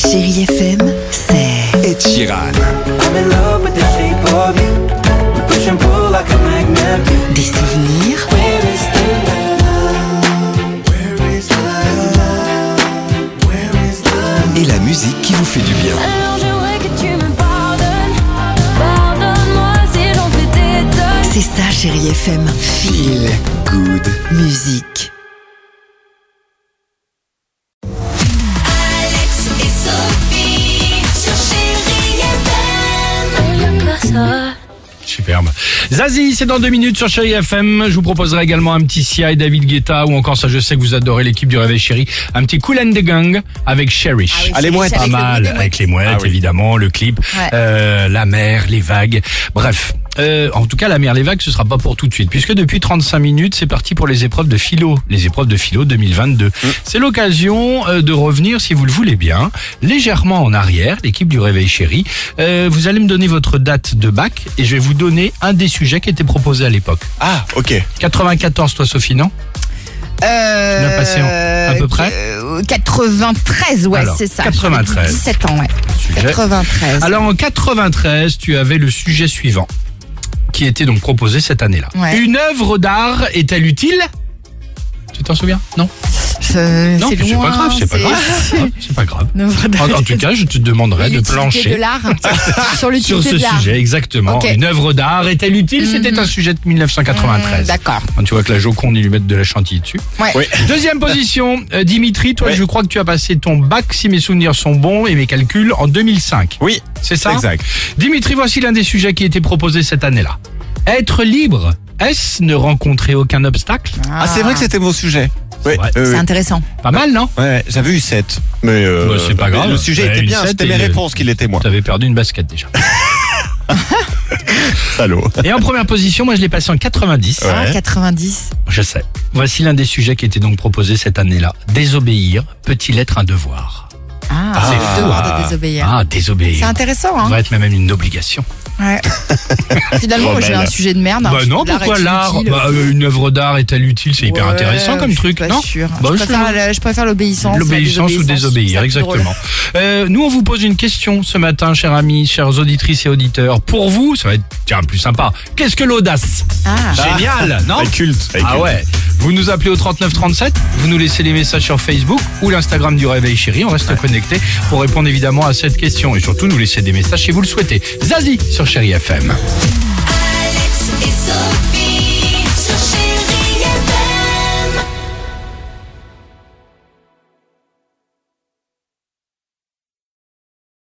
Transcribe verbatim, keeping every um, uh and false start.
Chérie F M, c'est Ed Sheeran. I'm in love with the shape of you. We push and pull like a magnet. des souvenirs, Where is the love? Where is the love? Where is the love? Et la musique qui vous fait du bien. Alors j'aimerais que tu me pardonnes. Pardonne-moi si j'en fais des tonnes. c'est ça Chérie F M. Feel good. Musique. Alex et Sophie sur Chérie F M. Y'a que ça. Superbe. Zazie, c'est dans deux minutes sur Chérie F M. Je vous proposerai également un petit Sia et David Guetta, ou encore, ça je sais que vous adorez l'équipe du Réveil Chérie, un petit Kool and the Gang avec Cherish. Ah, les mouettes. Pas Avec le mal, bruit des mouettes. avec les mouettes, Ah oui. évidemment, le clip, Ouais. euh, la mer, les vagues, bref. Euh, en tout cas, la mer, les vagues, ce sera pas pour tout de suite, puisque depuis trente-cinq minutes, c'est parti pour les épreuves de philo, les épreuves de philo deux mille vingt-deux. C'est l'occasion euh, de revenir, si vous le voulez bien, légèrement en arrière, l'équipe du Réveil Chérie. Euh, vous allez me donner votre date de bac, et je vais vous donner un des sujets qui était proposé à l'époque. Ah, ok. quatre-vingt-quatorze, toi, Sophie, non? Euh, Tu l'as passé en- à peu près euh, quatre-vingt-treize, ouais, Alors, c'est ça. quatre-vingt-treize. J'avais dix-sept ans, ouais. Sujet. quatre-vingt-treize. Alors, en quatre-vingt-treize, tu avais le sujet suivant, qui était donc proposé cette année-là. Ouais. Une œuvre d'art est-elle utile? Tu t'en souviens? Non? Euh, Non, c'est c'est loin, pas grave, c'est pas grave. Ah, C'est pas grave. Non, En, en tout cas, je te demanderai de l'utilité plancher de l'art. Sur sur l'utilité ce de l'art. sujet, exactement. Ok. Une œuvre d'art est-elle utile? C'était un sujet de mille neuf cent quatre-vingt-treize. Mmh, d'accord. Quand tu vois que la Joconde, ils lui mettent de la chantilly dessus. Ouais. Oui. Deuxième position, euh, Dimitri, toi, Ouais. je crois que tu as passé ton bac, si mes souvenirs sont bons et mes calculs, en deux mille cinq. Oui, C'est ça? exact. Dimitri, voici l'un des sujets qui était proposé cette année-là. Être libre, est-ce ne rencontrer aucun obstacle? Ah, c'est vrai que c'était mon sujet. Ouais, vrai. euh, C'est intéressant. Pas mal, non? ouais, j'avais eu sept. Mais euh, Bah, c'est pas mais grave. Le sujet Ouais, était une bien, sept c'était et mes le- réponses qu'il était moi. T'avais perdu une basket déjà. Salaud. Et en première position, moi je l'ai passé en quatre-vingt-dix. Ouais. Ah, quatre-vingt-dix. Je sais. Voici l'un des sujets qui était donc proposé cette année-là. Désobéir peut-il être un devoir? Ah, c'est c'est fou. le devoir de désobéir. Ah, désobéir. C'est intéressant, Ça hein. va être même une obligation. Ouais. Finalement, moi, j'ai un sujet de merde. hein. Bah non, L'art pourquoi est l'art? utile. Bah, euh, une œuvre d'art est-elle utile? C'est hyper Ouais, intéressant comme je suis truc, pas non? sûre. Bah, je, je- préfère, la- je préfère l'obéissance. la L'obéissance ou désobéissance. désobéir, C'est plus drôle. exactement. Euh, nous, on vous pose une question ce matin, chers amis, chers auditrices et auditeurs. Pour vous, ça va être tiens, plus sympa. Qu'est-ce que l'audace? Ah, Génial, non? Avec culte. avec Ah culte. ouais. Vous nous appelez au trente-neuf trente-sept, vous nous laissez les messages sur Facebook ou l'Instagram du Réveil Chérie. On reste connecté pour répondre évidemment à cette question et surtout nous laisser des messages si vous le souhaitez. Zazie sur Chérie F M. Alex et Sophie.